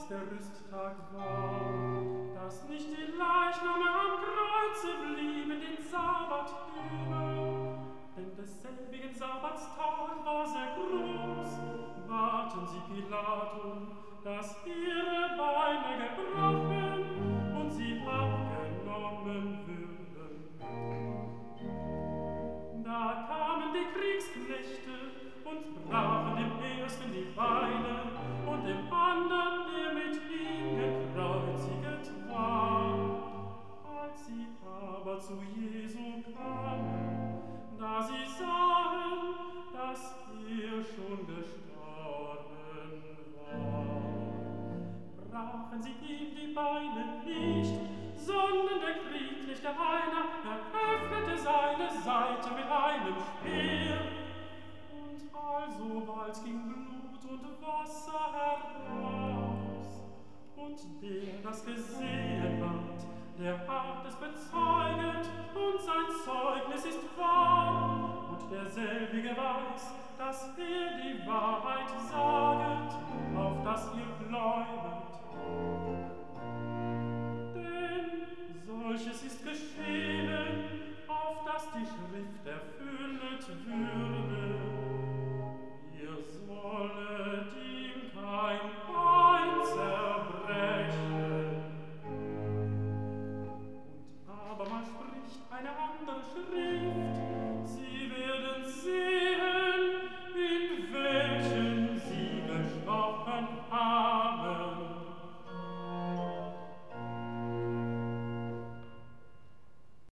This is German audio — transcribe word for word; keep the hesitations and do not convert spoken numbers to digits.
als der Rüsttag war, dass nicht die Leichname am Kreuze blieben den Sabbat über, denn desselbigen Sabbatstag war sehr groß. Baten sie Pilatum, dass ihre Beine gebrochen und sie abgenommen würden. Da kamen die Kriegsknechte und brachen dem ersten die Beine und dem anderen, der mit ihm gekreuziget war. Als sie aber zu Jesu kamen, da sie sahen, dass er schon gestorben war, brachen sie ihm die Beine nicht, sondern der Kriegsknecht einer eröffnete seine Seite mit einem Speer. Und alsobald ging Blut und Wasser heraus. Und der das gesehen hat, der hat es bezeuget, und sein Zeugnis ist wahr. Und derselbige weiß, dass er die Wahrheit saget, auf dass ihr gläubet. Denn solches ist geschehen, auf dass die Schrift erfüllet würde. Ihr sollet ihm kein Bein zerbrechen. Und abermal spricht eine andere Schrift,